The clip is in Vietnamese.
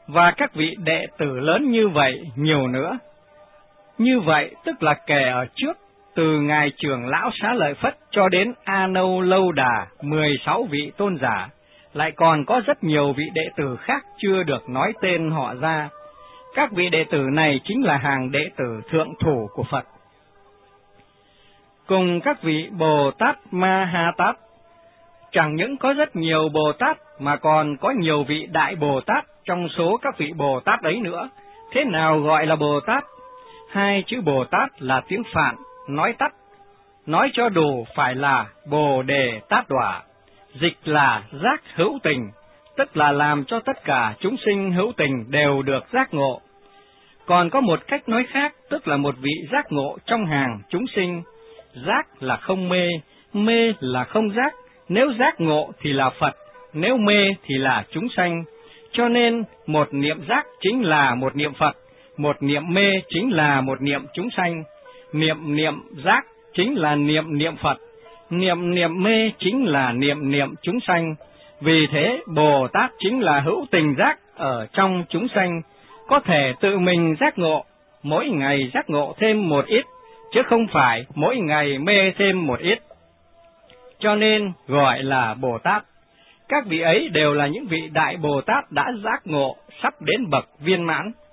và các vị đệ tử lớn như vậy nhiều nữa. Như vậy tức là kể ở trước, từ Ngài Trưởng Lão Xá Lợi Phất cho đến A Nâu Lâu Đà, 16 vị tôn giả, lại còn có rất nhiều vị đệ tử khác chưa được nói tên họ ra. Các vị đệ tử này chính là hàng đệ tử thượng thủ của Phật. Cùng các vị Bồ Tát Ma Ha Tát, chẳng những có rất nhiều Bồ Tát mà còn có nhiều vị Đại Bồ Tát trong số các vị Bồ Tát ấy nữa. Thế nào gọi là Bồ Tát? Hai chữ Bồ Tát là tiếng Phạn, nói tắt, nói cho đủ phải là Bồ Đề Tát Đọa, dịch là giác hữu tình, tức là làm cho tất cả chúng sinh hữu tình đều được giác ngộ. Còn có một cách nói khác, tức là một vị giác ngộ trong hàng chúng sinh. Giác là không mê, mê là không giác, nếu giác ngộ thì là Phật, nếu mê thì là chúng sanh. Cho nên một niệm giác chính là một niệm Phật, một niệm mê chính là một niệm chúng sanh, niệm giác chính là niệm Phật, niệm mê chính là niệm chúng sanh. Vì thế Bồ Tát chính là hữu tình giác ở trong chúng sanh, có thể tự mình giác ngộ, mỗi ngày giác ngộ thêm một ít, chứ không phải mỗi ngày mê thêm một ít. Cho nên gọi là Bồ Tát. Các vị ấy đều là những vị Đại Bồ Tát đã giác ngộ, sắp đến bậc viên mãn.